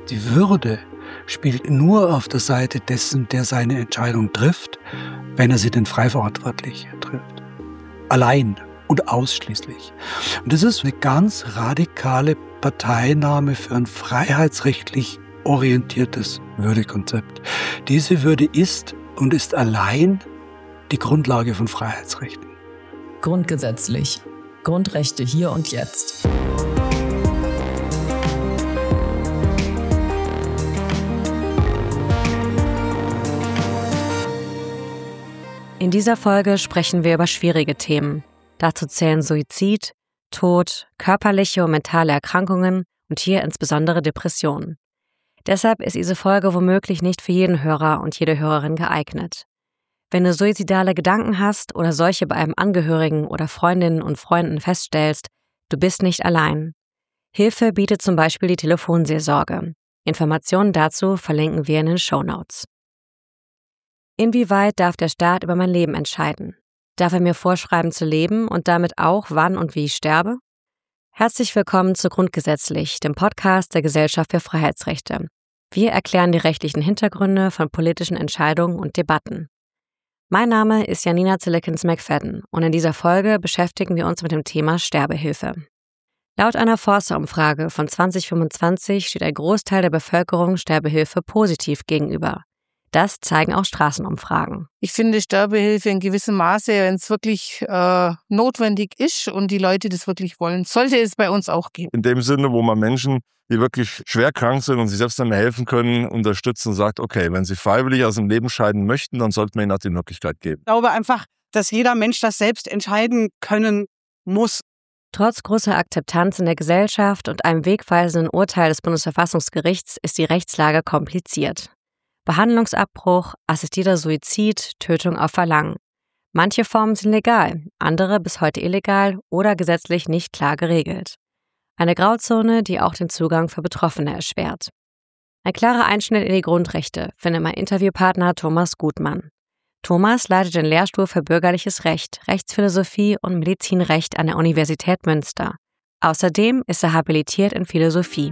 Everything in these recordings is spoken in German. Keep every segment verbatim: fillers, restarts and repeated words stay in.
Die Würde spielt nur auf der Seite dessen, der seine Entscheidung trifft, wenn er sie denn frei verantwortlich trifft. Allein und ausschließlich. Und das ist eine ganz radikale Parteinahme für ein freiheitsrechtlich orientiertes Würdekonzept. Diese Würde ist und ist allein die Grundlage von Freiheitsrechten. Grundgesetzlich. Grundrechte hier und jetzt. In dieser Folge sprechen wir über schwierige Themen. Dazu zählen Suizid, Tod, körperliche und mentale Erkrankungen und hier insbesondere Depressionen. Deshalb ist diese Folge womöglich nicht für jeden Hörer und jede Hörerin geeignet. Wenn du suizidale Gedanken hast oder solche bei einem Angehörigen oder Freundinnen und Freunden feststellst, du bist nicht allein. Hilfe bietet zum Beispiel die Telefonseelsorge. Informationen dazu verlinken wir in den Shownotes. Inwieweit darf der Staat über mein Leben entscheiden? Darf er mir vorschreiben zu leben und damit auch, wann und wie ich sterbe? Herzlich willkommen zu Grundgesetzlich, dem Podcast der Gesellschaft für Freiheitsrechte. Wir erklären die rechtlichen Hintergründe von politischen Entscheidungen und Debatten. Mein Name ist Janina Zillekens-McFadden und in dieser Folge beschäftigen wir uns mit dem Thema Sterbehilfe. Laut einer Forster-Umfrage von zwanzig fünfundzwanzig steht ein Großteil der Bevölkerung Sterbehilfe positiv gegenüber. Das zeigen auch Straßenumfragen. Ich finde Sterbehilfe in gewissem Maße, wenn es wirklich äh, notwendig ist und die Leute das wirklich wollen, sollte es bei uns auch geben. In dem Sinne, wo man Menschen, die wirklich schwer krank sind und sich selbst nicht mehr helfen können, unterstützen und sagt, okay, wenn sie freiwillig aus dem Leben scheiden möchten, dann sollte man ihnen auch die Möglichkeit geben. Ich glaube einfach, dass jeder Mensch das selbst entscheiden können muss. Trotz großer Akzeptanz in der Gesellschaft und einem wegweisenden Urteil des Bundesverfassungsgerichts ist die Rechtslage kompliziert. Behandlungsabbruch, assistierter Suizid, Tötung auf Verlangen. Manche Formen sind legal, andere bis heute illegal oder gesetzlich nicht klar geregelt. Eine Grauzone, die auch den Zugang für Betroffene erschwert. Ein klarer Einschnitt in die Grundrechte findet mein Interviewpartner Thomas Gutmann. Thomas leitet den Lehrstuhl für Bürgerliches Recht, Rechtsphilosophie und Medizinrecht an der Universität Münster. Außerdem ist er habilitiert in Philosophie.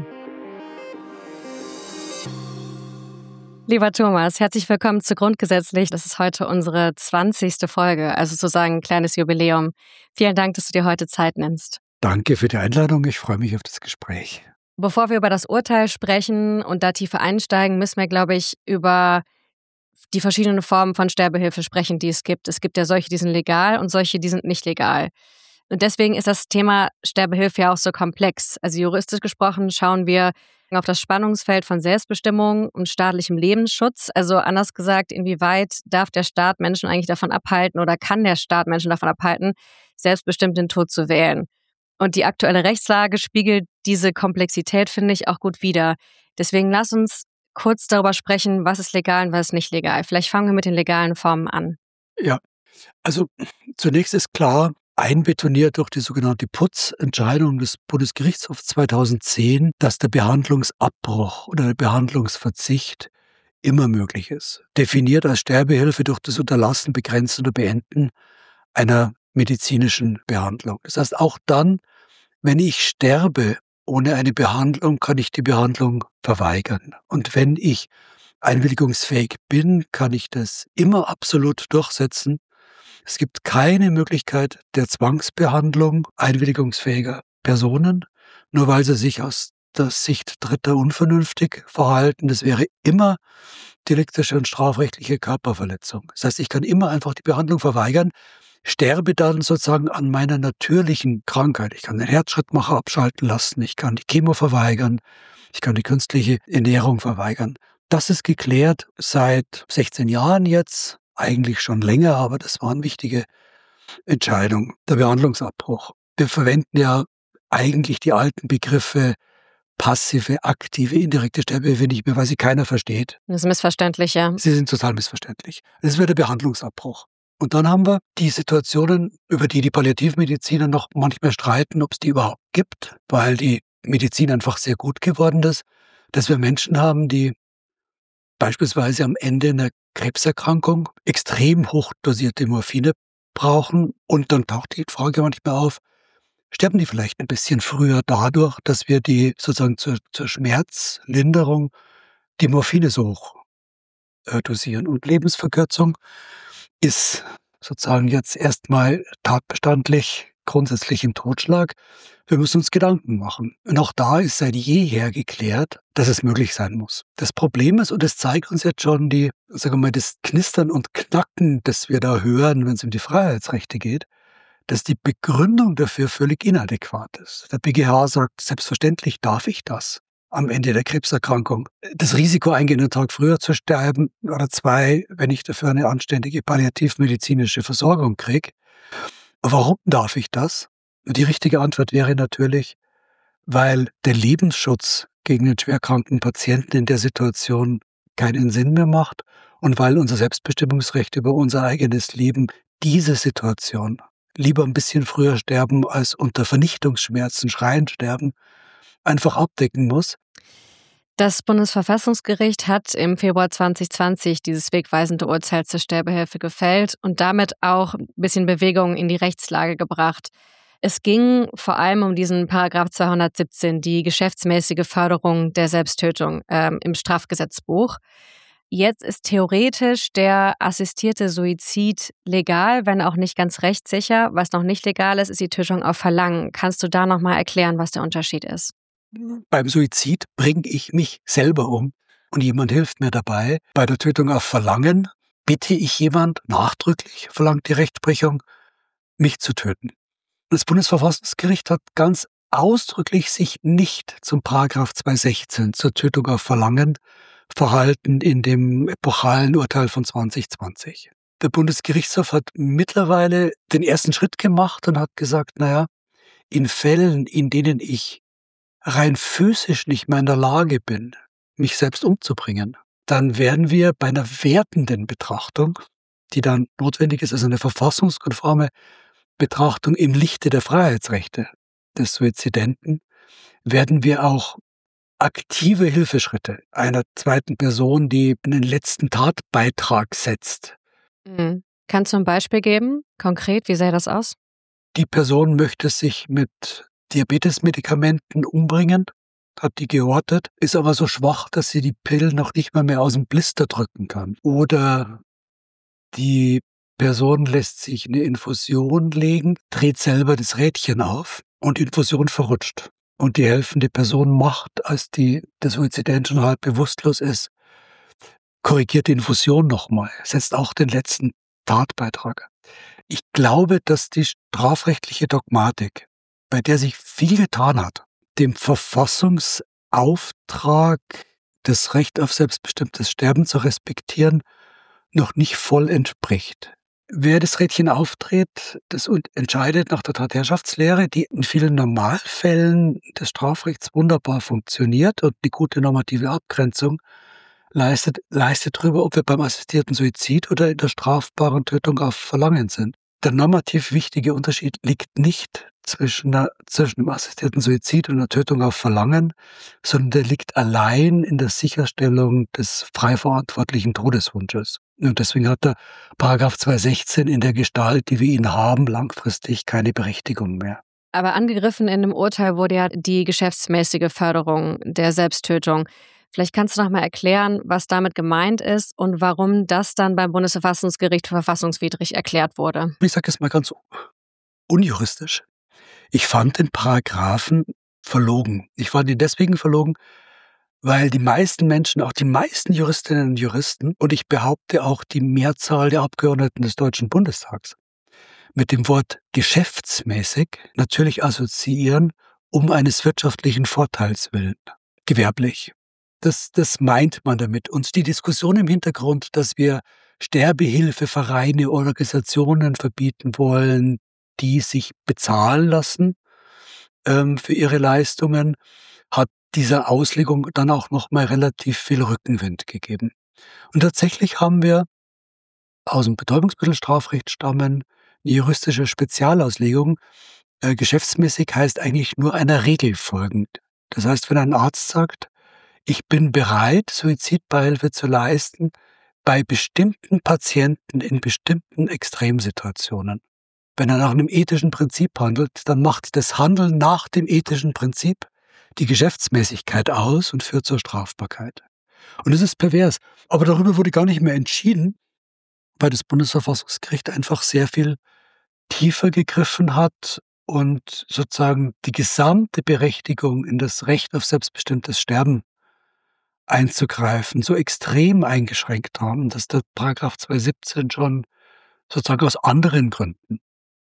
Lieber Thomas, herzlich willkommen zu Grundgesetzlich. Das ist heute unsere zwanzigste Folge, also sozusagen ein kleines Jubiläum. Vielen Dank, dass du dir heute Zeit nimmst. Danke für die Einladung, ich freue mich auf das Gespräch. Bevor wir über das Urteil sprechen und da tiefer einsteigen, müssen wir, glaube ich, über die verschiedenen Formen von Sterbehilfe sprechen, die es gibt. Es gibt ja solche, die sind legal und solche, die sind nicht legal. Und deswegen ist das Thema Sterbehilfe ja auch so komplex. Also juristisch gesprochen schauen wir auf das Spannungsfeld von Selbstbestimmung und staatlichem Lebensschutz. Also anders gesagt, inwieweit darf der Staat Menschen eigentlich davon abhalten oder kann der Staat Menschen davon abhalten, selbstbestimmt den Tod zu wählen? Und die aktuelle Rechtslage spiegelt diese Komplexität, finde ich, auch gut wider. Deswegen lass uns kurz darüber sprechen, was ist legal und was ist nicht legal. Vielleicht fangen wir mit den legalen Formen an. Ja, also zunächst ist klar, einbetoniert durch die sogenannte Putz-Entscheidung des Bundesgerichtshofs zweitausendzehn, dass der Behandlungsabbruch oder der Behandlungsverzicht immer möglich ist. Definiert als Sterbehilfe durch das Unterlassen, Begrenzen oder Beenden einer medizinischen Behandlung. Das heißt, auch dann, wenn ich sterbe ohne eine Behandlung, kann ich die Behandlung verweigern. Und wenn ich einwilligungsfähig bin, kann ich das immer absolut durchsetzen. Es gibt keine Möglichkeit der Zwangsbehandlung einwilligungsfähiger Personen, nur weil sie sich aus der Sicht Dritter unvernünftig verhalten. Das wäre immer deliktische und strafrechtliche Körperverletzung. Das heißt, ich kann immer einfach die Behandlung verweigern, sterbe dann sozusagen an meiner natürlichen Krankheit. Ich kann den Herzschrittmacher abschalten lassen, ich kann die Chemo verweigern, ich kann die künstliche Ernährung verweigern. Das ist geklärt seit sechzehn Jahren jetzt. Eigentlich schon länger, aber das war eine wichtige Entscheidung, der Behandlungsabbruch. Wir verwenden ja eigentlich die alten Begriffe passive, aktive, indirekte Sterbehilfe nicht mehr, weil sie keiner versteht. Das ist missverständlich, ja. Sie sind total missverständlich. Das wäre der Behandlungsabbruch. Und dann haben wir die Situationen, über die die Palliativmediziner noch manchmal streiten, ob es die überhaupt gibt, weil die Medizin einfach sehr gut geworden ist, dass wir Menschen haben, die beispielsweise am Ende einer Krebserkrankung extrem hochdosierte Morphine brauchen und dann taucht die Frage manchmal auf, sterben die vielleicht ein bisschen früher dadurch, dass wir die sozusagen zur, zur Schmerzlinderung die Morphine so hoch äh, dosieren. Und Lebensverkürzung ist sozusagen jetzt erstmal tatbestandlich grundsätzlich im Totschlag. Wir müssen uns Gedanken machen. Und auch da ist seit jeher geklärt, dass es möglich sein muss. Das Problem ist, und das zeigt uns jetzt schon die, sagen wir mal, das Knistern und Knacken, das wir da hören, wenn es um die Freiheitsrechte geht, dass die Begründung dafür völlig inadäquat ist. Der B G H sagt, selbstverständlich darf ich das am Ende der Krebserkrankung. Das Risiko eingehen, einen Tag früher zu sterben oder zwei, wenn ich dafür eine anständige palliativmedizinische Versorgung kriege. Warum darf ich das? Die richtige Antwort wäre natürlich, weil der Lebensschutz gegen den schwerkranken Patienten in der Situation keinen Sinn mehr macht und weil unser Selbstbestimmungsrecht über unser eigenes Leben diese Situation, lieber ein bisschen früher sterben als unter Vernichtungsschmerzen schreiend sterben, einfach abdecken muss. Das Bundesverfassungsgericht hat im Februar zwanzig zwanzig dieses wegweisende Urteil zur Sterbehilfe gefällt und damit auch ein bisschen Bewegung in die Rechtslage gebracht. Es ging vor allem um diesen Paragraph zweihundertsiebzehn, die geschäftsmäßige Förderung der Selbsttötung ähm, im Strafgesetzbuch. Jetzt ist theoretisch der assistierte Suizid legal, wenn auch nicht ganz rechtssicher. Was noch nicht legal ist, ist die Tötung auf Verlangen. Kannst du da nochmal erklären, was der Unterschied ist? Beim Suizid bringe ich mich selber um und jemand hilft mir dabei. Bei der Tötung auf Verlangen bitte ich jemand, nachdrücklich verlangt die Rechtsprechung, mich zu töten. Das Bundesverfassungsgericht hat ganz ausdrücklich sich nicht zum Paragraph zweihundertsechzehn zur Tötung auf Verlangen verhalten in dem epochalen Urteil von zwanzig zwanzig. Der Bundesgerichtshof hat mittlerweile den ersten Schritt gemacht und hat gesagt, naja, in Fällen, in denen ich rein physisch nicht mehr in der Lage bin, mich selbst umzubringen, dann werden wir bei einer wertenden Betrachtung, die dann notwendig ist, also eine verfassungskonforme Betrachtung im Lichte der Freiheitsrechte des Suizidenten, werden wir auch aktive Hilfeschritte einer zweiten Person, die einen letzten Tatbeitrag setzt. Mhm. Kannst du ein Beispiel geben? Konkret, wie sähe das aus? Die Person möchte sich mit Diabetesmedikamenten umbringen, hat die gehortet, ist aber so schwach, dass sie die Pillen noch nicht mal mehr aus dem Blister drücken kann. Oder die Person lässt sich eine Infusion legen, dreht selber das Rädchen auf und die Infusion verrutscht. Und die helfende Person macht, als die, der Suizident schon halb bewusstlos ist, korrigiert die Infusion nochmal, setzt auch den letzten Tatbeitrag. Ich glaube, dass die strafrechtliche Dogmatik, bei der sich viel getan hat, dem Verfassungsauftrag, das Recht auf selbstbestimmtes Sterben zu respektieren, noch nicht voll entspricht. Wer das Rädchen aufdreht, das entscheidet nach der Tatherrschaftslehre, die in vielen Normalfällen des Strafrechts wunderbar funktioniert und die gute normative Abgrenzung leistet, leistet darüber, ob wir beim assistierten Suizid oder in der strafbaren Tötung auf Verlangen sind. Der normativ wichtige Unterschied liegt nicht zwischen, einer, zwischen dem assistierten Suizid und der Tötung auf Verlangen, sondern der liegt allein in der Sicherstellung des frei verantwortlichen Todeswunsches. Und deswegen hat der Paragraph zweihundertsechzehn in der Gestalt, die wir ihn haben, langfristig keine Berechtigung mehr. Aber angegriffen in dem Urteil wurde ja die geschäftsmäßige Förderung der Selbsttötung. Vielleicht kannst du noch mal erklären, was damit gemeint ist und warum das dann beim Bundesverfassungsgericht für verfassungswidrig erklärt wurde. Ich sage es mal ganz unjuristisch. Ich fand den Paragraphen verlogen. Ich fand ihn deswegen verlogen, weil die meisten Menschen, auch die meisten Juristinnen und Juristen, und ich behaupte auch die Mehrzahl der Abgeordneten des Deutschen Bundestags, mit dem Wort geschäftsmäßig natürlich assoziieren, um eines wirtschaftlichen Vorteils willen, gewerblich. Das, das meint man damit. Und die Diskussion im Hintergrund, dass wir Sterbehilfevereine, Organisationen verbieten wollen, die sich bezahlen lassen ähm, für ihre Leistungen, hat dieser Auslegung dann auch noch mal relativ viel Rückenwind gegeben. Und tatsächlich haben wir aus dem Betäubungsmittelstrafrecht stammen eine juristische Spezialauslegung. Äh, geschäftsmäßig heißt eigentlich nur einer Regel folgend. Das heißt, wenn ein Arzt sagt, ich bin bereit, Suizidbeihilfe zu leisten bei bestimmten Patienten in bestimmten Extremsituationen, Wenn er nach einem ethischen Prinzip handelt, dann macht das Handeln nach dem ethischen Prinzip die Geschäftsmäßigkeit aus und führt zur Strafbarkeit. Und das ist pervers. Aber darüber wurde gar nicht mehr entschieden, weil das Bundesverfassungsgericht einfach sehr viel tiefer gegriffen hat und sozusagen die gesamte Berechtigung in das Recht auf selbstbestimmtes Sterben einzugreifen, so extrem eingeschränkt haben, dass der Paragraph zweihundertsiebzehn schon sozusagen aus anderen Gründen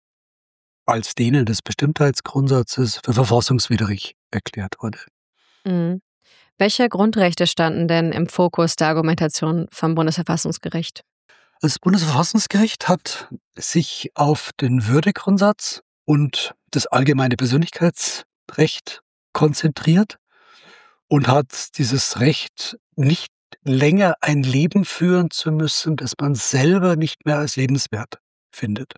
als denen des Bestimmtheitsgrundsatzes für verfassungswidrig erklärt wurde. Mhm. Welche Grundrechte standen denn im Fokus der Argumentation vom Bundesverfassungsgericht? Das Bundesverfassungsgericht hat sich auf den Würdegrundsatz und das allgemeine Persönlichkeitsrecht konzentriert und hat dieses Recht, nicht länger ein Leben führen zu müssen, das man selber nicht mehr als lebenswert findet,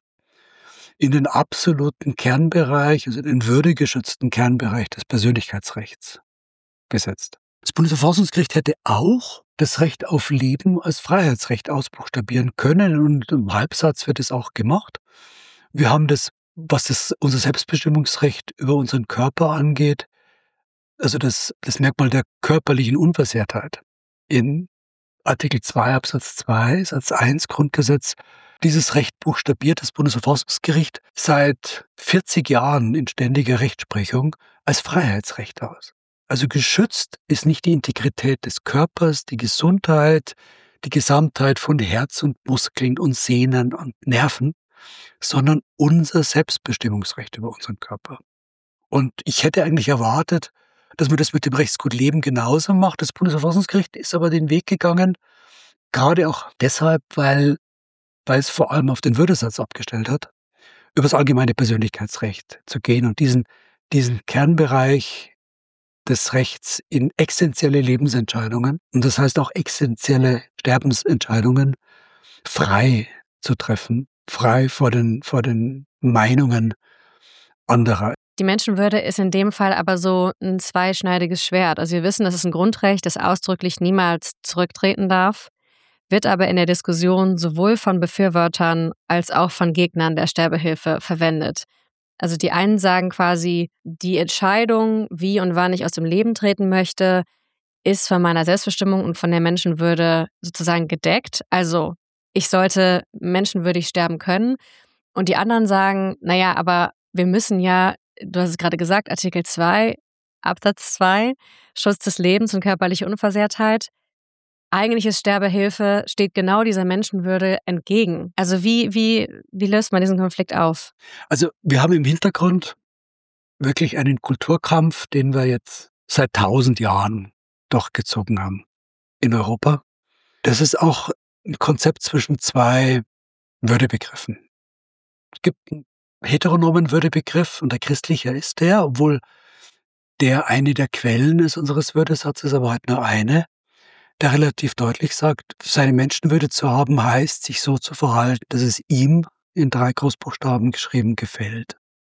in den absoluten Kernbereich, also den würdegeschützten Kernbereich des Persönlichkeitsrechts gesetzt. Das Bundesverfassungsgericht hätte auch das Recht auf Leben als Freiheitsrecht ausbuchstabieren können und im Halbsatz wird es auch gemacht. Wir haben das, was das, unser Selbstbestimmungsrecht über unseren Körper angeht, also das, das Merkmal der körperlichen Unversehrtheit in Artikel zwei Absatz zwei Satz eins Grundgesetz. Dieses Recht buchstabiert das Bundesverfassungsgericht seit vierzig Jahren in ständiger Rechtsprechung als Freiheitsrecht aus. Also geschützt ist nicht die Integrität des Körpers, die Gesundheit, die Gesamtheit von Herz und Muskeln und Sehnen und Nerven, sondern unser Selbstbestimmungsrecht über unseren Körper. Und ich hätte eigentlich erwartet, dass man das mit dem Rechtsgut Leben genauso macht. Das Bundesverfassungsgericht ist aber den Weg gegangen, gerade auch deshalb, weil, weil es vor allem auf den Würdesatz abgestellt hat, über das allgemeine Persönlichkeitsrecht zu gehen und diesen, diesen Kernbereich des Rechts in essentielle Lebensentscheidungen, und das heißt auch essentielle Sterbensentscheidungen, frei zu treffen, frei vor den, vor den Meinungen anderer. Die Menschenwürde ist in dem Fall aber so ein zweischneidiges Schwert. Also wir wissen, das ist ein Grundrecht, das ausdrücklich niemals zurücktreten darf, wird aber in der Diskussion sowohl von Befürwortern als auch von Gegnern der Sterbehilfe verwendet. Also die einen sagen quasi, die Entscheidung, wie und wann ich aus dem Leben treten möchte, ist von meiner Selbstbestimmung und von der Menschenwürde sozusagen gedeckt. Also ich sollte menschenwürdig sterben können. Und die anderen sagen, naja, aber wir müssen ja, du hast es gerade gesagt, Artikel zwei Absatz zwei, Schutz des Lebens und körperliche Unversehrtheit. Eigentlich ist Sterbehilfe, steht genau dieser Menschenwürde entgegen. Also wie, wie, wie löst man diesen Konflikt auf? Also wir haben im Hintergrund wirklich einen Kulturkampf, den wir jetzt seit tausend Jahren durchgezogen haben in Europa. Das ist auch ein Konzept zwischen zwei Würdebegriffen. Es gibt einen heteronomen Würdebegriff und der christliche ist der, obwohl der eine der Quellen ist unseres Würdesatzes, aber halt nur eine, der relativ deutlich sagt, seine Menschenwürde zu haben, heißt, sich so zu verhalten, dass es ihm, in drei Großbuchstaben geschrieben, gefällt.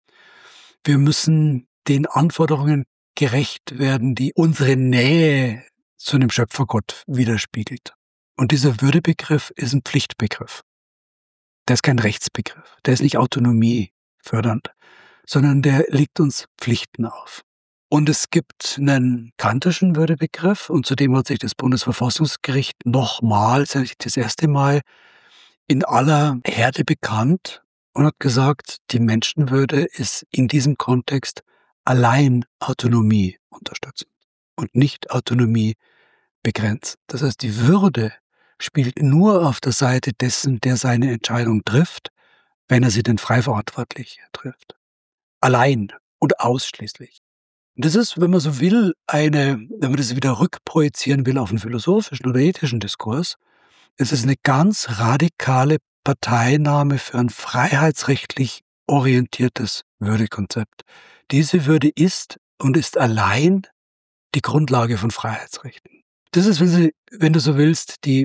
Wir müssen den Anforderungen gerecht werden, die unsere Nähe zu einem Schöpfergott widerspiegelt. Und dieser Würdebegriff ist ein Pflichtbegriff. Der ist kein Rechtsbegriff. Der ist nicht autonomiefördernd, sondern der legt uns Pflichten auf. Und es gibt einen kantischen Würdebegriff und zudem hat sich das Bundesverfassungsgericht nochmals, eigentlich das erste Mal, in aller Härte bekannt und hat gesagt, die Menschenwürde ist in diesem Kontext allein Autonomie unterstützend und nicht Autonomie begrenzt. Das heißt, die Würde spielt nur auf der Seite dessen, der seine Entscheidung trifft, wenn er sie denn frei verantwortlich trifft. Allein und ausschließlich. Und das ist, wenn man so will, eine, wenn man das wieder rückprojizieren will auf einen philosophischen oder ethischen Diskurs, es ist eine ganz radikale Parteinahme für ein freiheitsrechtlich orientiertes Würdekonzept. Diese Würde ist und ist allein die Grundlage von Freiheitsrechten. Das ist, wenn, Sie, wenn du so willst, die,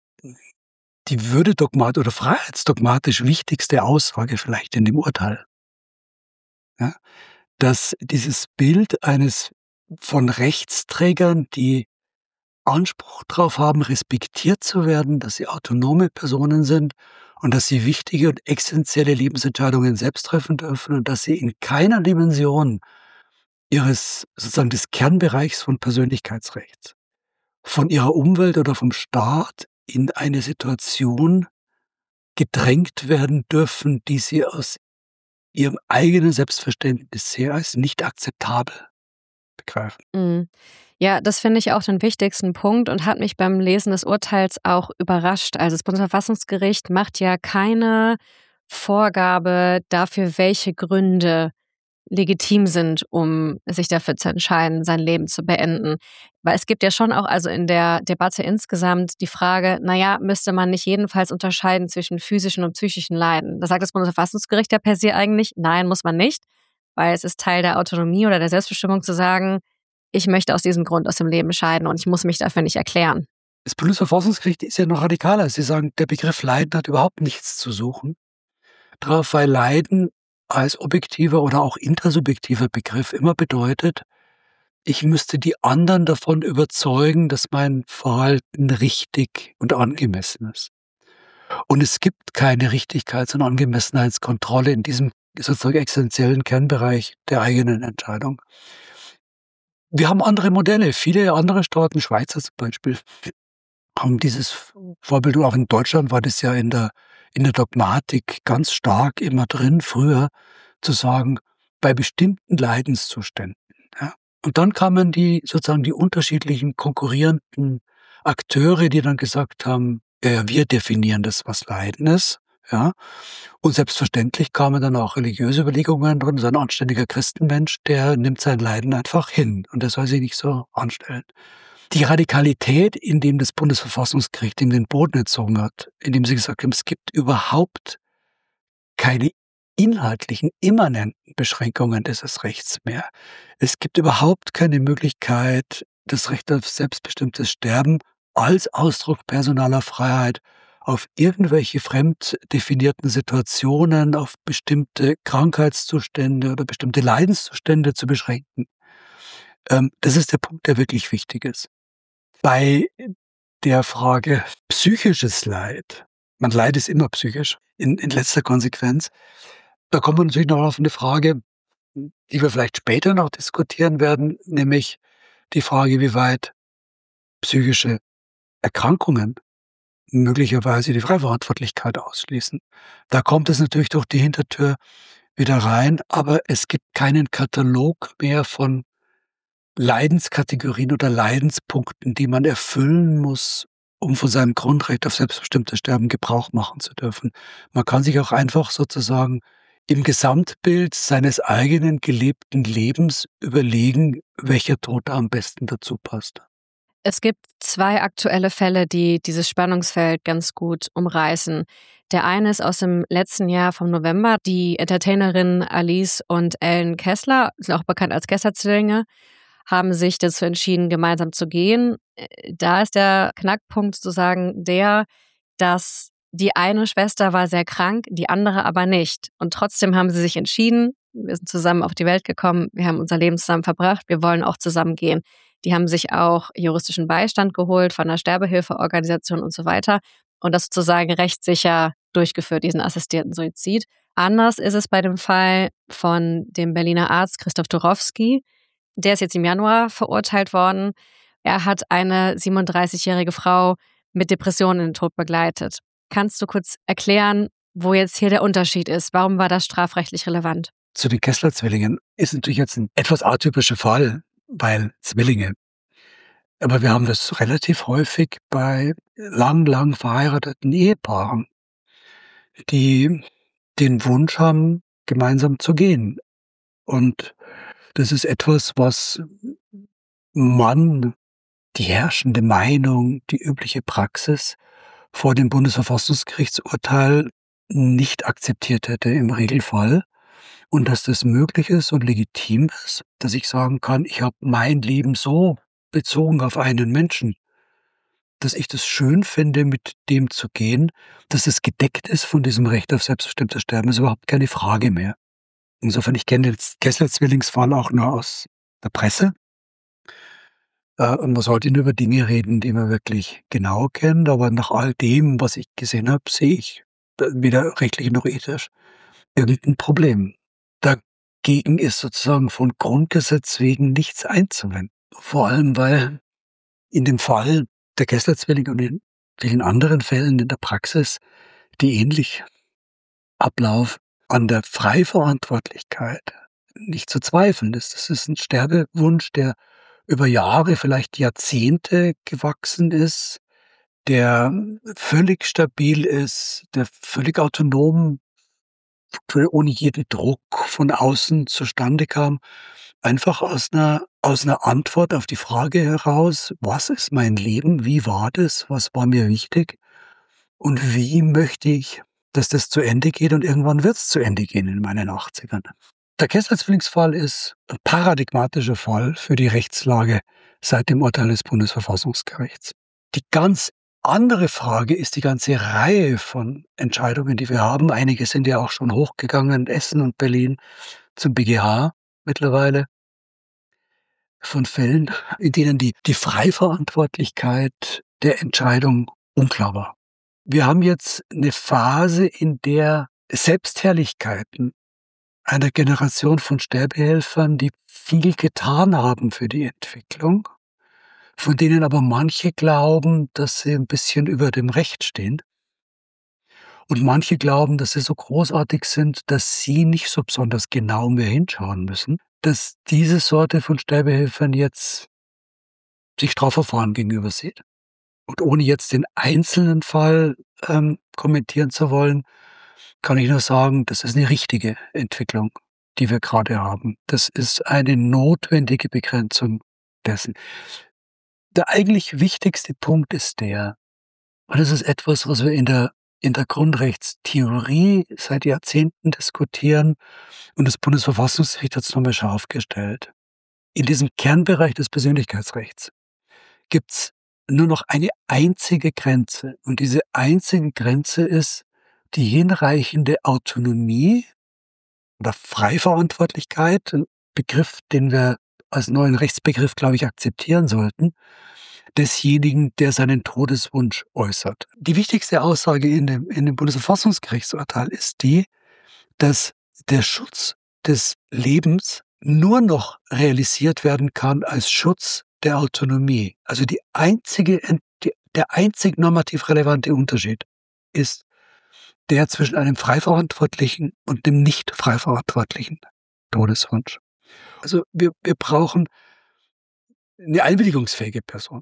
die Würdedogmat oder freiheitsdogmatisch wichtigste Aussage vielleicht in dem Urteil. Ja? Dass dieses Bild eines von Rechtsträgern, die Anspruch darauf haben, respektiert zu werden, dass sie autonome Personen sind und dass sie wichtige und essentielle Lebensentscheidungen selbst treffen dürfen und dass sie in keiner Dimension ihres sozusagen des Kernbereichs von Persönlichkeitsrechts, von ihrer Umwelt oder vom Staat in eine Situation gedrängt werden dürfen, die sie aus ihrem eigenen Selbstverständnis her als nicht akzeptabel begreifen. Mhm. Ja, das finde ich auch den wichtigsten Punkt und hat mich beim Lesen des Urteils auch überrascht. Also das Bundesverfassungsgericht macht ja keine Vorgabe dafür, welche Gründe legitim sind, um sich dafür zu entscheiden, sein Leben zu beenden. Weil es gibt ja schon auch also in der Debatte insgesamt die Frage, naja, müsste man nicht jedenfalls unterscheiden zwischen physischen und psychischen Leiden? Da sagt das Bundesverfassungsgericht ja per se eigentlich, nein, muss man nicht, weil es ist Teil der Autonomie oder der Selbstbestimmung zu sagen, ich möchte aus diesem Grund aus dem Leben scheiden und ich muss mich dafür nicht erklären. Das Bundesverfassungsgericht ist ja noch radikaler. Sie sagen, der Begriff Leiden hat überhaupt nichts zu suchen. Darauf, weil Leiden als objektiver oder auch intersubjektiver Begriff immer bedeutet, ich müsste die anderen davon überzeugen, dass mein Verhalten richtig und angemessen ist. Und es gibt keine Richtigkeits- und Angemessenheitskontrolle in diesem sozusagen existenziellen Kernbereich der eigenen Entscheidung. Wir haben andere Modelle. Viele andere Staaten, Schweizer zum Beispiel, haben dieses Vorbild. Und auch in Deutschland war das ja in der, in der Dogmatik ganz stark immer drin, früher zu sagen, bei bestimmten Leidenszuständen. Ja. Und dann kamen die sozusagen die unterschiedlichen konkurrierenden Akteure, die dann gesagt haben, äh, wir definieren das, was Leiden ist. Ja. Und selbstverständlich kamen dann auch religiöse Überlegungen drin. So ein anständiger Christenmensch, der nimmt sein Leiden einfach hin und der soll sich nicht so anstellen. Die Radikalität, in dem das Bundesverfassungsgericht ihm den Boden entzogen hat, indem sie gesagt haben, es gibt überhaupt keine inhaltlichen, immanenten Beschränkungen dieses Rechts mehr. Es gibt überhaupt keine Möglichkeit, das Recht auf selbstbestimmtes Sterben als Ausdruck personaler Freiheit auf irgendwelche fremd definierten Situationen, auf bestimmte Krankheitszustände oder bestimmte Leidenszustände zu beschränken. Ähm, das ist der Punkt, der wirklich wichtig ist. Bei der Frage psychisches Leid, man Leid ist immer psychisch, in, in letzter Konsequenz, da kommt man natürlich noch auf eine Frage, die wir vielleicht später noch diskutieren werden, nämlich die Frage, wie weit psychische Erkrankungen möglicherweise die Freiverantwortlichkeit ausschließen. Da kommt es natürlich durch die Hintertür wieder rein, aber es gibt keinen Katalog mehr von Leidenskategorien oder Leidenspunkten, die man erfüllen muss, um von seinem Grundrecht auf selbstbestimmtes Sterben Gebrauch machen zu dürfen. Man kann sich auch einfach sozusagen im Gesamtbild seines eigenen gelebten Lebens überlegen, welcher Tod da am besten dazu passt. Es gibt zwei aktuelle Fälle, die dieses Spannungsfeld ganz gut umreißen. Der eine ist aus dem letzten Jahr vom November. Die Entertainerinnen Alice und Ellen Kessler, sind auch bekannt als Kessler-Zwillinge, haben sich dazu entschieden, gemeinsam zu gehen. Da ist der Knackpunkt sozusagen der, dass die eine Schwester war sehr krank, die andere aber nicht. Und trotzdem haben sie sich entschieden, wir sind zusammen auf die Welt gekommen, wir haben unser Leben zusammen verbracht, wir wollen auch zusammen gehen. Die haben sich auch juristischen Beistand geholt von einer Sterbehilfeorganisation und so weiter und das sozusagen rechtssicher durchgeführt, diesen assistierten Suizid. Anders ist es bei dem Fall von dem Berliner Arzt Christoph Turowski. Der ist jetzt im Januar verurteilt worden. Er hat eine siebenunddreißigjährige Frau mit Depressionen in den Tod begleitet. Kannst du kurz erklären, wo jetzt hier der Unterschied ist? Warum war das strafrechtlich relevant? Zu den Kessler-Zwillingen ist natürlich jetzt ein etwas atypischer Fall, weil Zwillinge. Aber wir haben das relativ häufig bei lang, lang verheirateten Ehepaaren, die den Wunsch haben, gemeinsam zu gehen. Und das ist etwas, was man, die herrschende Meinung, die übliche Praxis vor dem Bundesverfassungsgerichtsurteil nicht akzeptiert hätte im Regelfall. Und dass das möglich ist und legitim ist, dass ich sagen kann, ich habe mein Leben so bezogen auf einen Menschen, dass ich das schön finde, mit dem zu gehen, dass es gedeckt ist von diesem Recht auf selbstbestimmtes Sterben, ist überhaupt keine Frage mehr. Insofern, ich kenne den Kessler-Zwillingsfall auch nur aus der Presse. Und man sollte nur über Dinge reden, die man wirklich genau kennt. Aber nach all dem, was ich gesehen habe, sehe ich weder rechtlich noch ethisch irgendein Problem. Dagegen ist sozusagen von Grundgesetz wegen nichts einzuwenden. Vor allem, weil in dem Fall der Kessler-Zwillinge und in vielen anderen Fällen in der Praxis, die ähnlich ablaufen, an der Freiverantwortlichkeit nicht zu zweifeln ist. Das ist ein Sterbewunsch, der über Jahre, vielleicht Jahrzehnte gewachsen ist, der völlig stabil ist, der völlig autonom, ohne jeden Druck von außen zustande kam, einfach aus einer, aus einer Antwort auf die Frage heraus, was ist mein Leben, wie war das, was war mir wichtig und wie möchte ich, dass das zu Ende geht, und irgendwann wird es zu Ende gehen in meinen achtzigern. Der Kessler-Zwillingsfall ist ein paradigmatischer Fall für die Rechtslage seit dem Urteil des Bundesverfassungsgerichts. Die ganz andere Frage ist die ganze Reihe von Entscheidungen, die wir haben. Einige sind ja auch schon hochgegangen, Essen und Berlin, zum B G H mittlerweile, von Fällen, in denen die, die Freiverantwortlichkeit der Entscheidung unklar war. Wir haben jetzt eine Phase, in der Selbstherrlichkeiten einer Generation von Sterbehelfern, die viel getan haben für die Entwicklung, von denen aber manche glauben, dass sie ein bisschen über dem Recht stehen. Und manche glauben, dass sie so großartig sind, dass sie nicht so besonders genau mehr hinschauen müssen, dass diese Sorte von Sterbehelfern jetzt sich Strafverfahren gegenüber sieht. Und ohne jetzt den einzelnen Fall ähm, kommentieren zu wollen, kann ich nur sagen, das ist eine richtige Entwicklung, die wir gerade haben. Das ist eine notwendige Begrenzung dessen. Der eigentlich wichtigste Punkt ist der, und das ist etwas, was wir in der, in der Grundrechtstheorie seit Jahrzehnten diskutieren, und das Bundesverfassungsgericht hat es nochmal scharf gestellt. In diesem Kernbereich des Persönlichkeitsrechts gibt es nur noch eine einzige Grenze, und diese einzige Grenze ist die hinreichende Autonomie oder Freiverantwortlichkeit, ein Begriff, den wir als neuen Rechtsbegriff, glaube ich, akzeptieren sollten, desjenigen, der seinen Todeswunsch äußert. Die wichtigste Aussage in dem, in dem Bundesverfassungsgerichtsurteil ist die, dass der Schutz des Lebens nur noch realisiert werden kann als Schutz der Autonomie. Also die einzige, die, der einzig normativ relevante Unterschied ist der zwischen einem freiverantwortlichen und dem nicht freiverantwortlichen Todeswunsch. Also wir, wir brauchen eine einwilligungsfähige Person.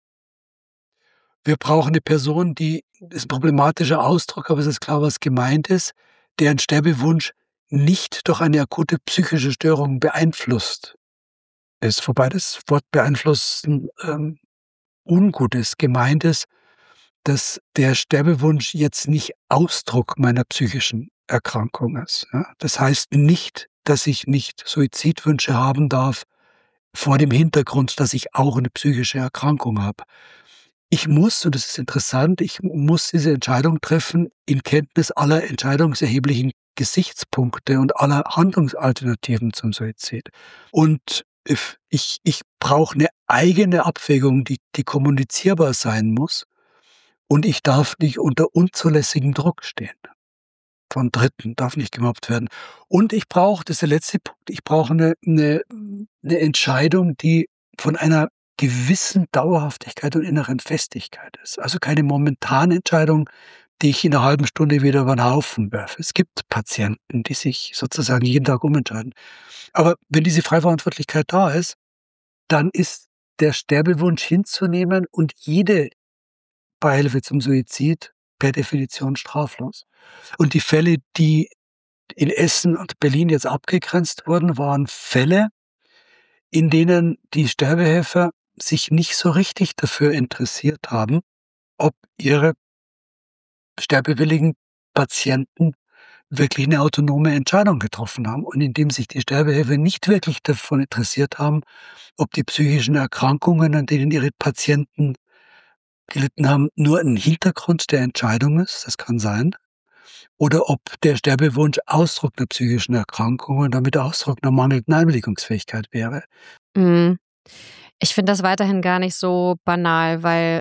Wir brauchen eine Person, die, das ist ein problematischer Ausdruck, aber es ist klar, was gemeint ist, deren Sterbewunsch nicht durch eine akute psychische Störung beeinflusst ist. Wobei das Wort beeinflussen ähm, ungut ist. Gemeint ist, dass der Sterbewunsch jetzt nicht Ausdruck meiner psychischen Erkrankung ist. Ja? Das heißt nicht, dass ich nicht Suizidwünsche haben darf, vor dem Hintergrund, dass ich auch eine psychische Erkrankung habe. Ich muss, und das ist interessant, ich muss diese Entscheidung treffen in Kenntnis aller entscheidungserheblichen Gesichtspunkte und aller Handlungsalternativen zum Suizid. Und ich, ich brauche eine eigene Abwägung, die, die kommunizierbar sein muss. Und ich darf nicht unter unzulässigem Druck stehen. Von Dritten darf nicht gemobbt werden. Und ich brauche, das ist der letzte Punkt, ich brauche eine, eine, eine Entscheidung, die von einer gewissen Dauerhaftigkeit und inneren Festigkeit ist. Also keine momentane Entscheidung, die ich in einer halben Stunde wieder über den Haufen werfe. Es gibt Patienten, die sich sozusagen jeden Tag umentscheiden. Aber wenn diese Freiverantwortlichkeit da ist, dann ist der Sterbewunsch hinzunehmen und jede Beihilfe zum Suizid per Definition straflos. Und die Fälle, die in Essen und Berlin jetzt abgegrenzt wurden, waren Fälle, in denen die Sterbehelfer sich nicht so richtig dafür interessiert haben, ob ihre sterbewilligen Patienten wirklich eine autonome Entscheidung getroffen haben und indem sich die Sterbehelfer nicht wirklich davon interessiert haben, ob die psychischen Erkrankungen, an denen ihre Patienten gelitten haben, nur ein Hintergrund der Entscheidung ist, das kann sein, oder ob der Sterbewunsch Ausdruck einer psychischen Erkrankung und damit Ausdruck einer mangelnden Einwilligungsfähigkeit wäre. Mhm. Ich finde das weiterhin gar nicht so banal, weil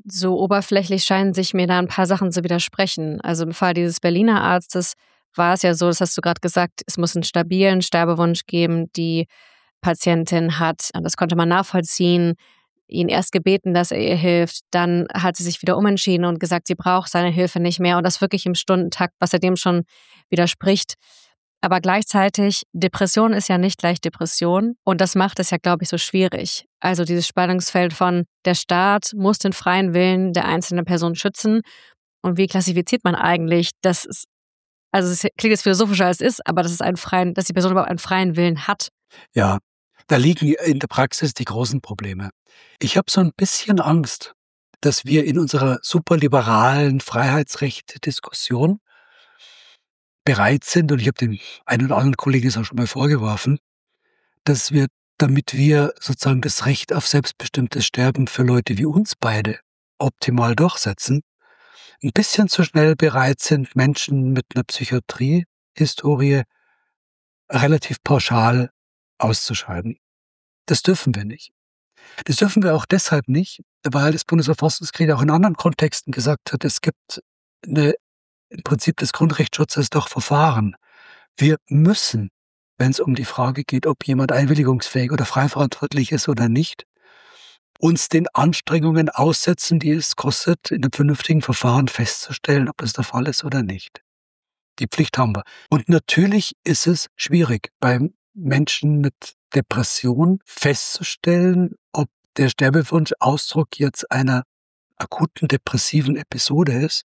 so oberflächlich scheinen sich mir da ein paar Sachen zu widersprechen. Also im Fall dieses Berliner Arztes war es ja so, das hast du gerade gesagt, es muss einen stabilen Sterbewunsch geben. Die Patientin hat, das konnte man nachvollziehen, ihn erst gebeten, dass er ihr hilft. Dann hat sie sich wieder umentschieden und gesagt, sie braucht seine Hilfe nicht mehr. Und das wirklich im Stundentakt, was er dem schon widerspricht. Aber gleichzeitig, Depression ist ja nicht gleich Depression. Und das macht es ja, glaube ich, so schwierig. Also dieses Spannungsfeld von, der Staat muss den freien Willen der einzelnen Person schützen. Und wie klassifiziert man eigentlich, dass es, also es klingt jetzt philosophischer als es ist, aber dass es einen freien, dass die Person überhaupt einen freien Willen hat. Ja, da liegen in der Praxis die großen Probleme. Ich habe so ein bisschen Angst, dass wir in unserer superliberalen Freiheitsrecht-Diskussion bereit sind, und ich habe dem einen oder anderen Kollegen es auch schon mal vorgeworfen, dass wir, damit wir sozusagen das Recht auf selbstbestimmtes Sterben für Leute wie uns beide optimal durchsetzen, ein bisschen zu schnell bereit sind, Menschen mit einer Psychiatrie-Historie relativ pauschal auszuscheiden. Das dürfen wir nicht. Das dürfen wir auch deshalb nicht, weil das Bundesverfassungsgericht auch in anderen Kontexten gesagt hat, es gibt eine, im Prinzip des Grundrechtsschutzes doch Verfahren. Wir müssen, wenn es um die Frage geht, ob jemand einwilligungsfähig oder frei verantwortlich ist oder nicht, uns den Anstrengungen aussetzen, die es kostet, in einem vernünftigen Verfahren festzustellen, ob das der Fall ist oder nicht. Die Pflicht haben wir. Und natürlich ist es schwierig, beim Menschen mit Depression festzustellen, ob der Sterbewunsch Ausdruck jetzt einer akuten depressiven Episode ist,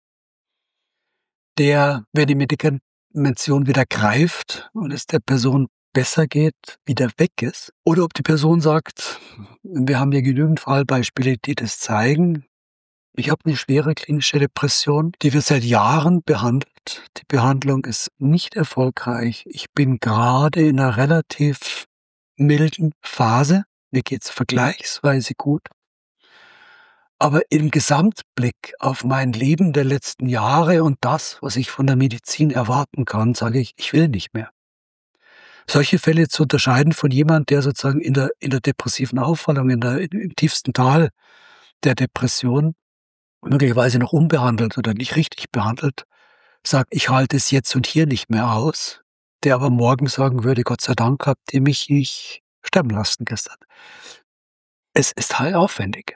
der, wenn die Medikation wieder greift und es der Person besser geht, wieder weg ist. Oder ob die Person sagt, wir haben ja genügend Fallbeispiele, die das zeigen, ich habe eine schwere klinische Depression, die wird seit Jahren behandelt. Die Behandlung ist nicht erfolgreich. Ich bin gerade in einer relativ milden Phase. Mir geht's vergleichsweise gut. Aber im Gesamtblick auf mein Leben der letzten Jahre und das, was ich von der Medizin erwarten kann, sage ich, ich will nicht mehr. Solche Fälle zu unterscheiden von jemand, der sozusagen in der, in der depressiven Aufwallung, in der, im tiefsten Tal der Depression, möglicherweise noch unbehandelt oder nicht richtig behandelt, sagt, ich halte es jetzt und hier nicht mehr aus, der aber morgen sagen würde, Gott sei Dank habt ihr mich nicht sterben lassen gestern. Es ist halt aufwendig.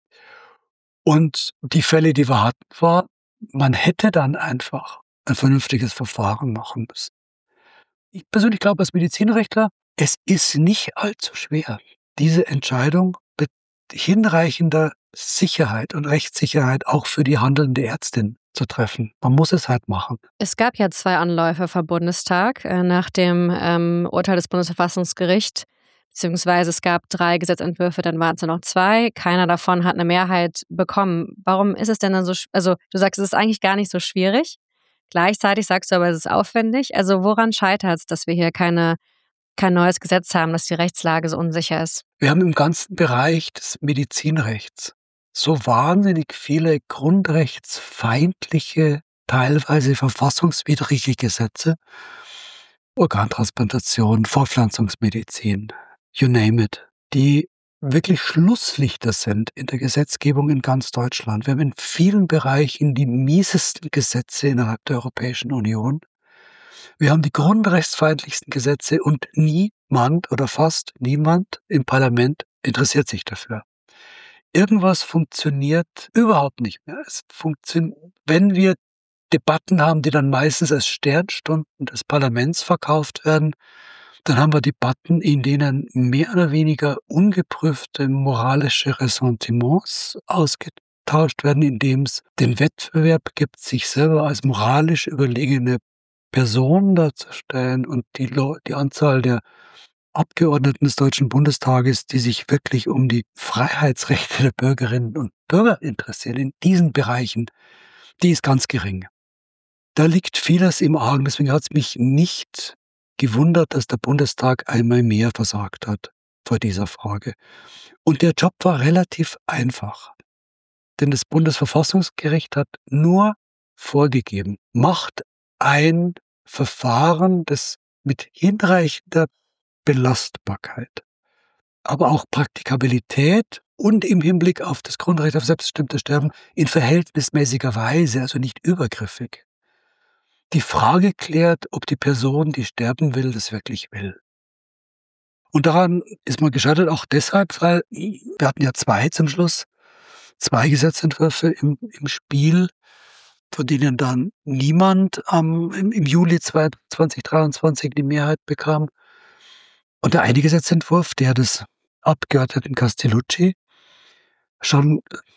Und die Fälle, die wir hatten, war, man hätte dann einfach ein vernünftiges Verfahren machen müssen. Ich persönlich glaube als Medizinrechtler, es ist nicht allzu schwer, diese Entscheidung mit hinreichender Sicherheit und Rechtssicherheit auch für die handelnde Ärztin zu treffen. Man muss es halt machen. Es gab ja zwei Anläufe vor Bundestag äh, nach dem ähm, Urteil des Bundesverfassungsgerichts, beziehungsweise es gab drei Gesetzentwürfe, dann waren es nur noch zwei. Keiner davon hat eine Mehrheit bekommen. Warum ist es denn dann so, also du sagst, es ist eigentlich gar nicht so schwierig. Gleichzeitig sagst du aber, es ist aufwendig. Also woran scheitert es, dass wir hier keine kein neues Gesetz haben, dass die Rechtslage so unsicher ist? Wir haben im ganzen Bereich des Medizinrechts so wahnsinnig viele grundrechtsfeindliche, teilweise verfassungswidrige Gesetze. Organtransplantation, Fortpflanzungsmedizin, you name it, die wirklich Schlusslichter sind in der Gesetzgebung in ganz Deutschland. Wir haben in vielen Bereichen die miesesten Gesetze innerhalb der Europäischen Union. Wir haben die grundrechtsfeindlichsten Gesetze und niemand oder fast niemand im Parlament interessiert sich dafür. Irgendwas funktioniert überhaupt nicht mehr. Es funktioniert, wenn wir Debatten haben, die dann meistens als Sternstunden des Parlaments verkauft werden, dann haben wir Debatten, in denen mehr oder weniger ungeprüfte moralische Ressentiments ausgetauscht werden, indem es den Wettbewerb gibt, sich selber als moralisch überlegene Person darzustellen und die, die Anzahl der Abgeordneten des Deutschen Bundestages, die sich wirklich um die Freiheitsrechte der Bürgerinnen und Bürger interessieren, in diesen Bereichen, die ist ganz gering. Da liegt vieles im Argen, deswegen hat es mich nicht gewundert, dass der Bundestag einmal mehr versagt hat vor dieser Frage. Und der Job war relativ einfach, denn das Bundesverfassungsgericht hat nur vorgegeben, macht ein Verfahren, das mit hinreichender Belastbarkeit, aber auch Praktikabilität und im Hinblick auf das Grundrecht auf selbstbestimmtes Sterben in verhältnismäßiger Weise, also nicht übergriffig, die Frage klärt, ob die Person, die sterben will, das wirklich will. Und daran ist man gescheitert auch deshalb, weil wir hatten ja zwei zum Schluss, zwei Gesetzentwürfe im, im Spiel, von denen dann niemand ähm, im, im Juli zwanzig dreiundzwanzig die Mehrheit bekam. Und der eine Gesetzentwurf, der des Abgeordneten Castellucci schon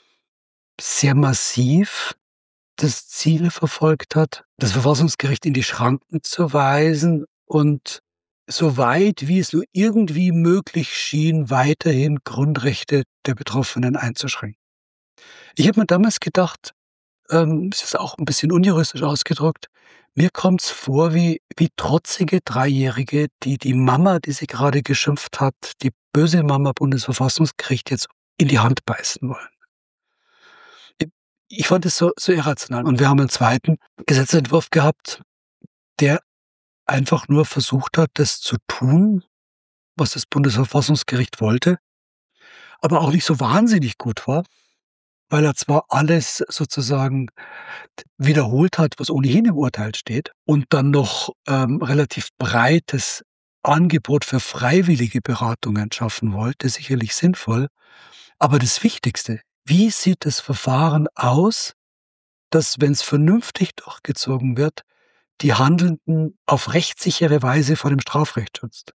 sehr massiv das Ziel verfolgt hat, das Verfassungsgericht in die Schranken zu weisen und so weit, wie es nur irgendwie möglich schien, weiterhin Grundrechte der Betroffenen einzuschränken. Ich habe mir damals gedacht, ähm, es ist auch ein bisschen unjuristisch ausgedrückt, mir kommt's vor wie, wie trotzige Dreijährige, die die Mama, die sie gerade geschimpft hat, die böse Mama Bundesverfassungsgericht jetzt in die Hand beißen wollen. Ich, ich fand es so, so irrational. Und wir haben einen zweiten Gesetzentwurf gehabt, der einfach nur versucht hat, das zu tun, was das Bundesverfassungsgericht wollte, aber auch nicht so wahnsinnig gut war, weil er zwar alles sozusagen wiederholt hat, was ohnehin im Urteil steht, und dann noch ähm, relativ breites Angebot für freiwillige Beratungen schaffen wollte, sicherlich sinnvoll. Aber das Wichtigste, wie sieht das Verfahren aus, dass, wenn es vernünftig durchgezogen wird, die Handelnden auf rechtssichere Weise vor dem Strafrecht schützt?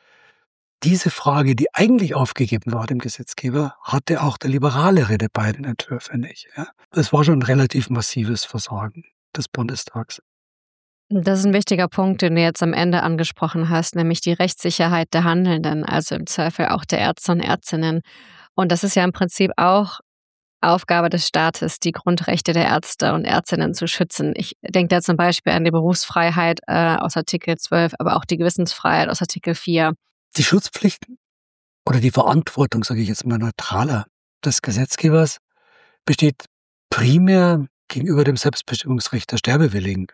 Diese Frage, die eigentlich aufgegeben war dem Gesetzgeber, hatte auch der liberalere der beiden Entwürfe nicht. Ja? Das war schon ein relativ massives Versagen des Bundestags. Das ist ein wichtiger Punkt, den du jetzt am Ende angesprochen hast, nämlich die Rechtssicherheit der Handelnden, also im Zweifel auch der Ärzte und Ärztinnen. Und das ist ja im Prinzip auch Aufgabe des Staates, die Grundrechte der Ärzte und Ärztinnen zu schützen. Ich denke da zum Beispiel an die Berufsfreiheit äh, aus Artikel zwölf, aber auch die Gewissensfreiheit aus Artikel vier. Die Schutzpflichten oder die Verantwortung, sage ich jetzt mal neutraler, des Gesetzgebers besteht primär gegenüber dem Selbstbestimmungsrecht der Sterbewilligen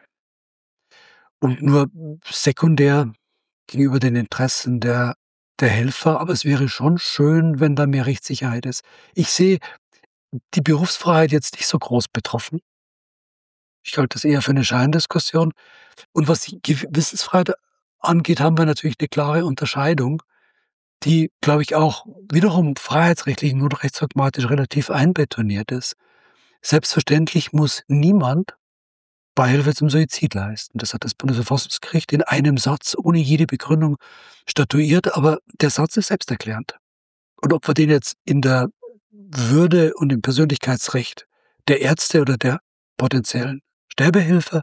und nur sekundär gegenüber den Interessen der, der Helfer. Aber es wäre schon schön, wenn da mehr Rechtssicherheit ist. Ich sehe die Berufsfreiheit jetzt nicht so groß betroffen. Ich halte das eher für eine Scheindiskussion. Und was die Gewissensfreiheit angeht, haben wir natürlich eine klare Unterscheidung, die, glaube ich, auch wiederum freiheitsrechtlich und rechtsdogmatisch relativ einbetoniert ist. Selbstverständlich muss niemand Beihilfe zum Suizid leisten. Das hat das Bundesverfassungsgericht in einem Satz ohne jede Begründung statuiert, aber der Satz ist selbsterklärend. Und ob wir den jetzt in der Würde und im Persönlichkeitsrecht der Ärzte oder der potenziellen Sterbehilfe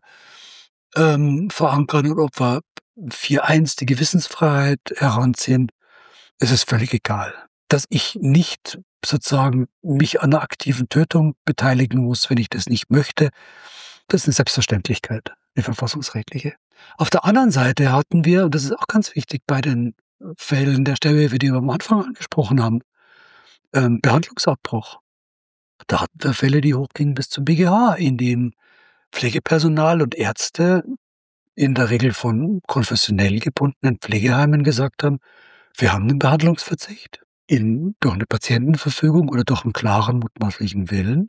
ähm, verankern oder ob wir vier eins die Gewissensfreiheit heranziehen, es ist völlig egal. Dass ich nicht sozusagen mich an einer aktiven Tötung beteiligen muss, wenn ich das nicht möchte, das ist eine Selbstverständlichkeit, eine verfassungsrechtliche. Auf der anderen Seite hatten wir, und das ist auch ganz wichtig bei den Fällen der Sterbehilfe, die wir am Anfang angesprochen haben, ähm, Behandlungsabbruch. Da hatten wir Fälle, die hochgingen bis zum B G H, in denen Pflegepersonal und Ärzte in der Regel von konfessionell gebundenen Pflegeheimen gesagt haben, wir haben einen Behandlungsverzicht in, durch eine Patientenverfügung oder durch einen klaren mutmaßlichen Willen.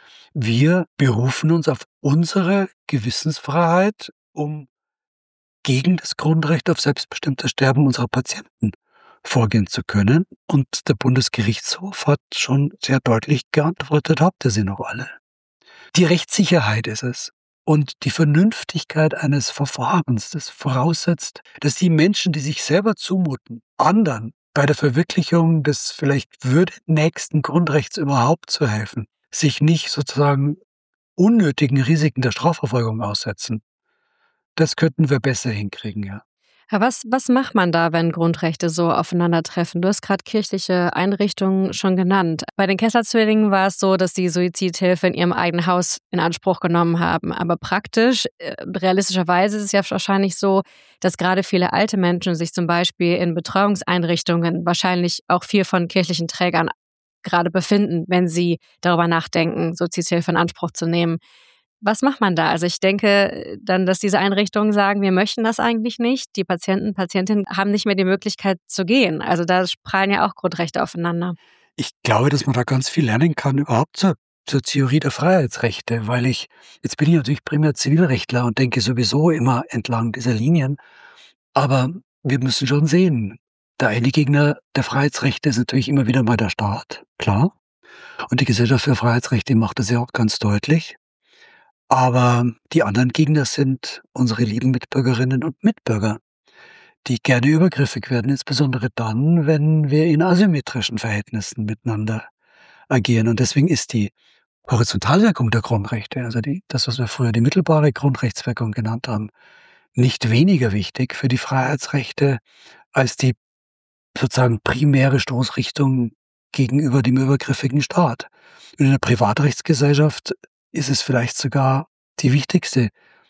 Wir berufen uns auf unsere Gewissensfreiheit, um gegen das Grundrecht auf selbstbestimmtes Sterben unserer Patienten vorgehen zu können. Und der Bundesgerichtshof hat schon sehr deutlich geantwortet, habt ihr sie noch alle. Die Rechtssicherheit ist es und die Vernünftigkeit eines Verfahrens, das voraussetzt, dass die Menschen, die sich selber zumuten, anderen bei der Verwirklichung des vielleicht würdenächsten Grundrechts überhaupt zu helfen, sich nicht sozusagen unnötigen Risiken der Strafverfolgung aussetzen. Das könnten wir besser hinkriegen, ja. Aber was, was macht man da, wenn Grundrechte so aufeinandertreffen? Du hast gerade kirchliche Einrichtungen schon genannt. Bei den Kessler-Zwillingen war es so, dass die Suizidhilfe in ihrem eigenen Haus in Anspruch genommen haben. Aber praktisch, äh, realistischerweise ist es ja wahrscheinlich so, dass gerade viele alte Menschen sich zum Beispiel in Betreuungseinrichtungen wahrscheinlich auch viel von kirchlichen Trägern gerade befinden, wenn sie darüber nachdenken, Suizidhilfe in Anspruch zu nehmen. Was macht man da? Also ich denke dann, dass diese Einrichtungen sagen, wir möchten das eigentlich nicht. Die Patienten, Patientinnen haben nicht mehr die Möglichkeit zu gehen. Also da prallen ja auch Grundrechte aufeinander. Ich glaube, dass man da ganz viel lernen kann überhaupt zur zur Theorie der Freiheitsrechte, weil ich jetzt bin ich natürlich primär Zivilrechtler und denke sowieso immer entlang dieser Linien, aber wir müssen schon sehen, der eine Gegner der Freiheitsrechte ist natürlich immer wieder mal der Staat, klar. Und die Gesellschaft für Freiheitsrechte macht das ja auch ganz deutlich. Aber die anderen Gegner sind unsere lieben Mitbürgerinnen und Mitbürger, die gerne übergriffig werden, insbesondere dann, wenn wir in asymmetrischen Verhältnissen miteinander agieren. Und deswegen ist die Horizontalwirkung der Grundrechte, also die, das, was wir früher die mittelbare Grundrechtswirkung genannt haben, nicht weniger wichtig für die Freiheitsrechte als die sozusagen primäre Stoßrichtung gegenüber dem übergriffigen Staat. Und in der Privatrechtsgesellschaft ist es vielleicht sogar die wichtigste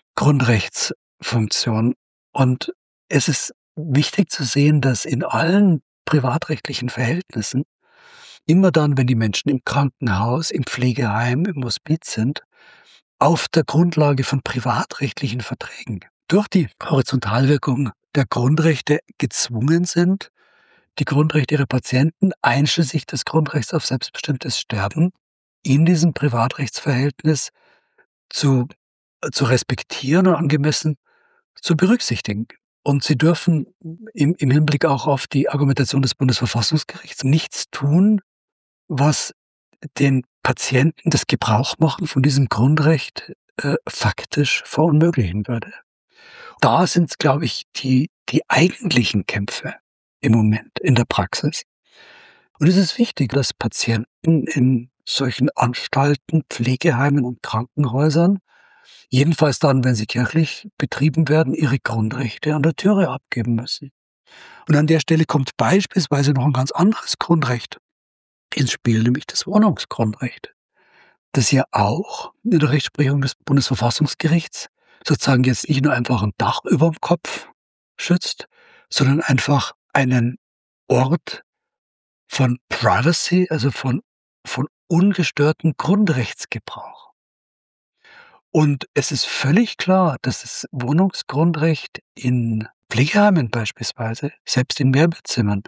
Grundrechtsfunktion. Und es ist wichtig zu sehen, dass in allen privatrechtlichen Verhältnissen immer dann, wenn die Menschen im Krankenhaus, im Pflegeheim, im Hospiz sind, auf der Grundlage von privatrechtlichen Verträgen durch die Horizontalwirkung der Grundrechte gezwungen sind, die Grundrechte ihrer Patienten, einschließlich des Grundrechts auf selbstbestimmtes Sterben, in diesem Privatrechtsverhältnis zu, zu respektieren und angemessen zu berücksichtigen. Und sie dürfen im, im Hinblick auch auf die Argumentation des Bundesverfassungsgerichts nichts tun, was den Patienten das Gebrauchmachen von diesem Grundrecht äh, faktisch verunmöglichen würde. Da sind, glaube ich, die, die eigentlichen Kämpfe im Moment in der Praxis. Und es ist wichtig, dass Patienten in solchen Anstalten, Pflegeheimen und Krankenhäusern, jedenfalls dann, wenn sie kirchlich betrieben werden, ihre Grundrechte an der Türe abgeben müssen. Und an der Stelle kommt beispielsweise noch ein ganz anderes Grundrecht ins Spiel, nämlich das Wohnungsgrundrecht, das ja auch in der Rechtsprechung des Bundesverfassungsgerichts sozusagen jetzt nicht nur einfach ein Dach über dem Kopf schützt, sondern einfach einen Ort von Privacy, also von, von ungestörtem Grundrechtsgebrauch. Und es ist völlig klar, dass das Wohnungsgrundrecht in Pflegeheimen beispielsweise, selbst in Mehrbettzimmern,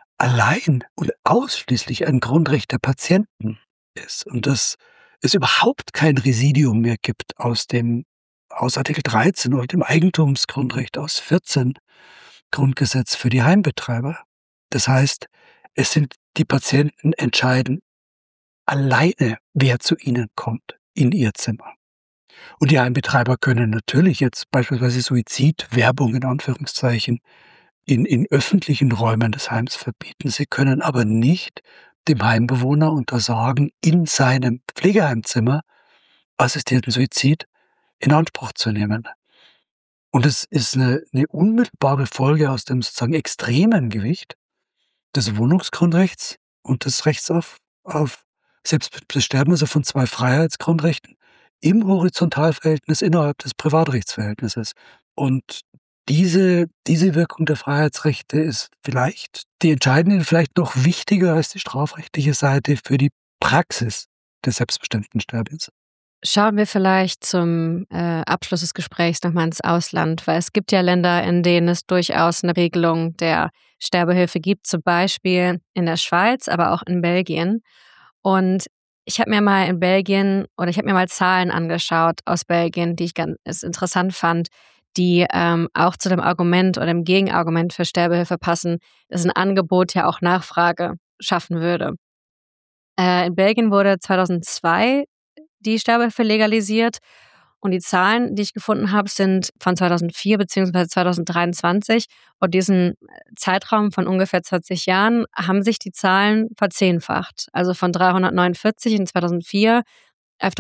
allein und ausschließlich ein Grundrecht der Patienten ist und dass es überhaupt kein Residium mehr gibt aus dem aus Artikel dreizehn oder dem Eigentumsgrundrecht aus vierzehn Grundgesetz für die Heimbetreiber. Das heißt, es sind die Patienten entscheiden alleine, wer zu ihnen kommt in ihr Zimmer. Und die Heimbetreiber können natürlich jetzt beispielsweise Suizidwerbung in Anführungszeichen in, in öffentlichen Räumen des Heims verbieten. Sie können aber nicht dem Heimbewohner untersagen, in seinem Pflegeheimzimmer assistierten Suizid in Anspruch zu nehmen. Und es ist eine, eine unmittelbare Folge aus dem sozusagen extremen Gewicht des Wohnungsgrundrechts und des Rechts auf, auf selbstbestimmtes Sterben, also von zwei Freiheitsgrundrechten im Horizontalverhältnis innerhalb des Privatrechtsverhältnisses. Und diese, diese Wirkung der Freiheitsrechte ist vielleicht die entscheidende, vielleicht noch wichtiger als die strafrechtliche Seite für die Praxis des selbstbestimmten Sterbens. Schauen wir vielleicht zum äh, Abschluss des Gesprächs nochmal ins Ausland, weil es gibt ja Länder, in denen es durchaus eine Regelung der Sterbehilfe gibt, zum Beispiel in der Schweiz, aber auch in Belgien. Und ich habe mir mal in Belgien oder ich habe mir mal Zahlen angeschaut aus Belgien, die ich ganz interessant fand, die ähm, auch zu dem Argument oder dem Gegenargument für Sterbehilfe passen, dass ein Angebot ja auch Nachfrage schaffen würde. Äh, in Belgien wurde zweitausendzwei die Sterbehilfe legalisiert und die Zahlen, die ich gefunden habe, sind von zweitausendvier bzw. zweitausenddreiundzwanzig und diesen Zeitraum von ungefähr zwanzig Jahren haben sich die Zahlen verzehnfacht, also von dreihundertneunundvierzig in zweitausendvier auf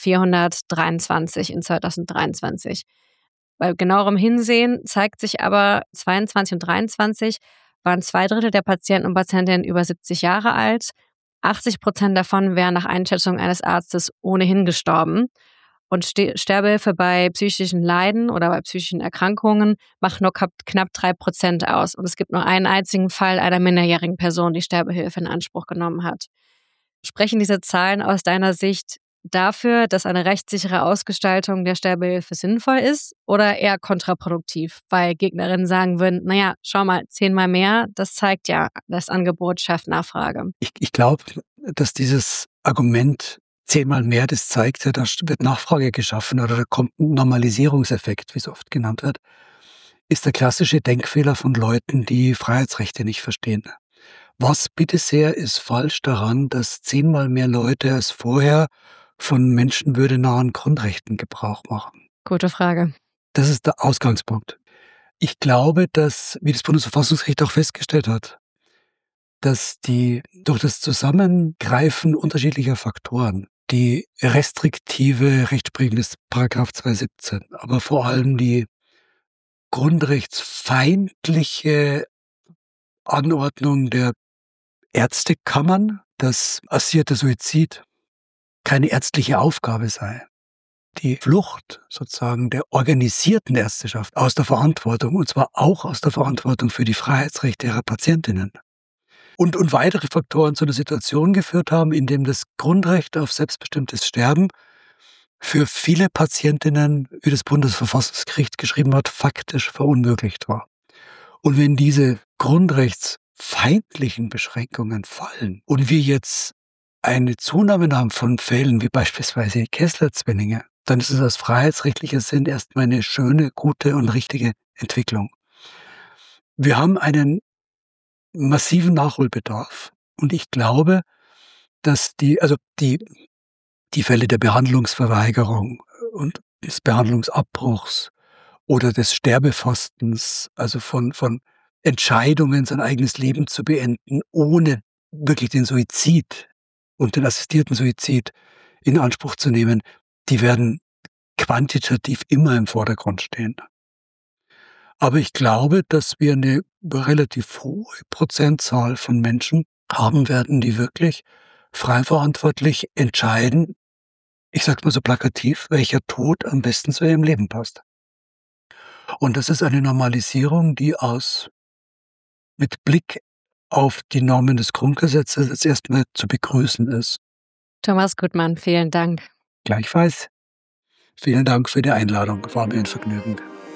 dreitausendvierhundertdreiundzwanzig in zweitausenddreiundzwanzig. Bei genauerem Hinsehen zeigt sich aber, zweiundzwanzig und dreiundzwanzig waren zwei Drittel der Patienten und Patientinnen über siebzig Jahre alt. achtzig Prozent davon wären nach Einschätzung eines Arztes ohnehin gestorben. Und Sterbehilfe bei psychischen Leiden oder bei psychischen Erkrankungen macht nur knapp drei Prozent aus. Und es gibt nur einen einzigen Fall einer minderjährigen Person, die Sterbehilfe in Anspruch genommen hat. Sprechen diese Zahlen aus deiner Sicht dafür, dass eine rechtssichere Ausgestaltung der Sterbehilfe sinnvoll ist oder eher kontraproduktiv, weil Gegnerinnen sagen würden, naja, schau mal, zehnmal mehr, das zeigt ja, das Angebot schafft Nachfrage. Ich, ich glaube, dass dieses Argument zehnmal mehr, das zeigt ja, da wird Nachfrage geschaffen oder da kommt ein Normalisierungseffekt, wie es oft genannt wird, ist der klassische Denkfehler von Leuten, die Freiheitsrechte nicht verstehen. Was bitte sehr ist falsch daran, dass zehnmal mehr Leute als vorher von menschenwürdenahen Grundrechten Gebrauch machen? Gute Frage. Das ist der Ausgangspunkt. Ich glaube, dass, wie das Bundesverfassungsgericht auch festgestellt hat, dass die durch das Zusammengreifen unterschiedlicher Faktoren, die restriktive Rechtsprechung des Paragraph zweihundertsiebzehn, aber vor allem die grundrechtsfeindliche Anordnung der Ärztekammern, dass assistierter Suizid keine ärztliche Aufgabe sei. Die Flucht sozusagen der organisierten Ärzteschaft aus der Verantwortung, und zwar auch aus der Verantwortung für die Freiheitsrechte ihrer Patientinnen. Und, und weitere Faktoren zu einer Situation geführt haben, in dem das Grundrecht auf selbstbestimmtes Sterben für viele Patientinnen, wie das Bundesverfassungsgericht geschrieben hat, faktisch verunmöglicht war. Und wenn diese grundrechtsfeindlichen Beschränkungen fallen und wir jetzt eine Zunahme haben von Fällen wie beispielsweise Kessler-Zwillinge, dann ist es aus freiheitsrechtlicher Sinn erstmal eine schöne, gute und richtige Entwicklung. Wir haben einen massiven Nachholbedarf und ich glaube, dass die, also die, die Fälle der Behandlungsverweigerung und des Behandlungsabbruchs oder des Sterbefastens, also von, von Entscheidungen, sein eigenes Leben zu beenden, ohne wirklich den Suizid und den assistierten Suizid in Anspruch zu nehmen, die werden quantitativ immer im Vordergrund stehen. Aber ich glaube, dass wir eine relativ hohe Prozentzahl von Menschen haben werden, die wirklich frei verantwortlich entscheiden, ich sage mal so plakativ, welcher Tod am besten zu ihrem Leben passt. Und das ist eine Normalisierung, die aus mit Blick auf die Normen des Grundgesetzes jetzt erstmal zu begrüßen ist. Thomas Gutmann, vielen Dank. Gleichfalls. Vielen Dank für die Einladung. War mir ein Vergnügen.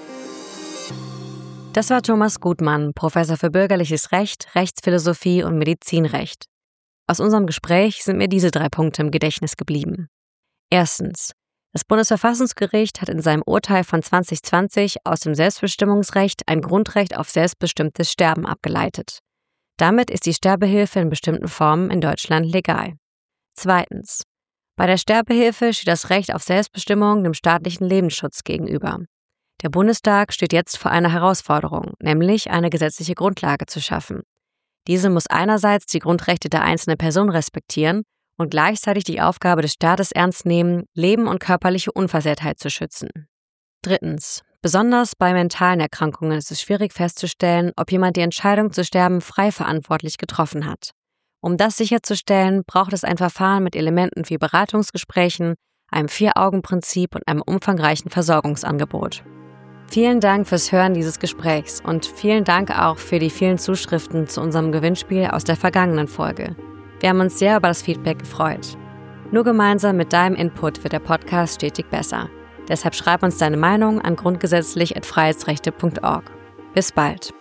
Das war Thomas Gutmann, Professor für Bürgerliches Recht, Rechtsphilosophie und Medizinrecht. Aus unserem Gespräch sind mir diese drei Punkte im Gedächtnis geblieben. Erstens. Das Bundesverfassungsgericht hat in seinem Urteil von zwanzig zwanzig aus dem Selbstbestimmungsrecht ein Grundrecht auf selbstbestimmtes Sterben abgeleitet. Damit ist die Sterbehilfe in bestimmten Formen in Deutschland legal. Zweitens. Bei der Sterbehilfe steht das Recht auf Selbstbestimmung dem staatlichen Lebensschutz gegenüber. Der Bundestag steht jetzt vor einer Herausforderung, nämlich eine gesetzliche Grundlage zu schaffen. Diese muss einerseits die Grundrechte der einzelnen Person respektieren und gleichzeitig die Aufgabe des Staates ernst nehmen, Leben und körperliche Unversehrtheit zu schützen. Drittens. Besonders bei mentalen Erkrankungen ist es schwierig festzustellen, ob jemand die Entscheidung zu sterben frei verantwortlich getroffen hat. Um das sicherzustellen, braucht es ein Verfahren mit Elementen wie Beratungsgesprächen, einem Vier-Augen-Prinzip und einem umfangreichen Versorgungsangebot. Vielen Dank fürs Hören dieses Gesprächs und vielen Dank auch für die vielen Zuschriften zu unserem Gewinnspiel aus der vergangenen Folge. Wir haben uns sehr über das Feedback gefreut. Nur gemeinsam mit deinem Input wird der Podcast stetig besser. Deshalb schreib uns deine Meinung an grundgesetzlich at freiheitsrechte punkt org. Bis bald.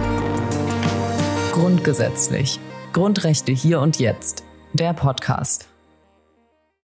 Grundgesetzlich. Grundrechte hier und jetzt. Der Podcast.